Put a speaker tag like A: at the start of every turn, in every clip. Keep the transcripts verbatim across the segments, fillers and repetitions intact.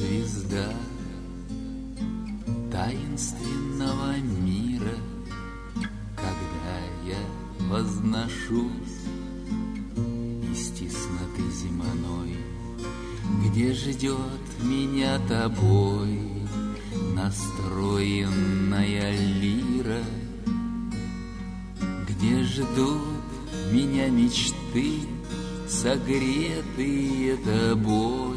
A: звезда таинственного мира, когда я возношусь из тесноты земной, где ждет меня тобой настроенная лира, где ждут меня мечты, согретые тобой.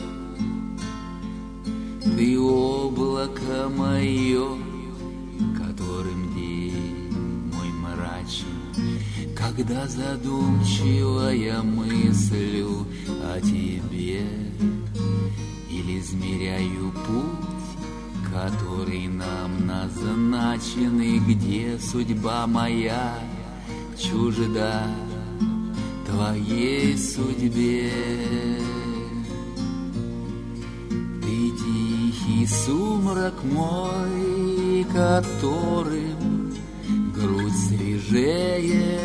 A: Ты облако мое, которым день мой мрачен, когда задумчиво я мыслю о тебе или измеряю путь, который нам назначен, и где судьба моя чужда твоей судьбе. Ты тихий сумрак мой, которым грудь свежее,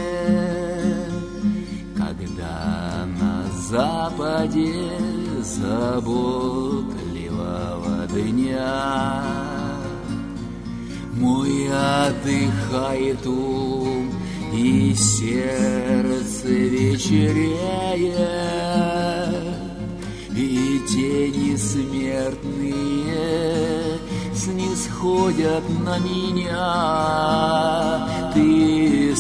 A: когда на западе заботливого дня мой отдыхает ум и сердце вечереет, и тени смертные снисходят на меня. Ты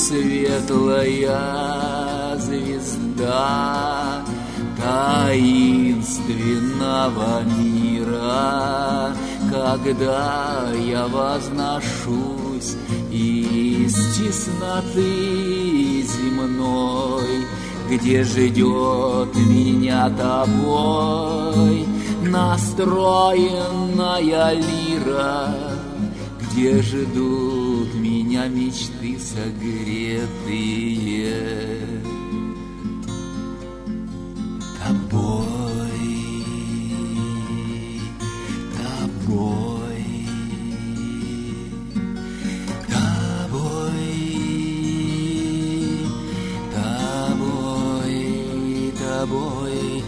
A: светлая звезда таинственного мира, когда я возношусь из тесноты земной, где ждет меня тобой настроенная лира, где ждут меня мечты согретые тобой, тобой, тобой, тобой, тобой.